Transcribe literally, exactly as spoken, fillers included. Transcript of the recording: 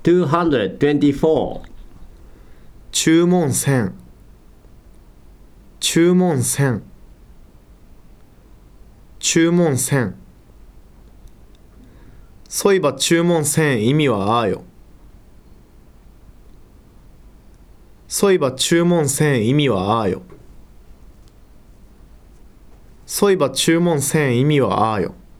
two hundred twenty-four. 注文せん、注文せん、注文せん。そういえば注文せん意味はあーよ。そういえば注文せん意味はあーよ。そういえば注文せん意味はあーよ。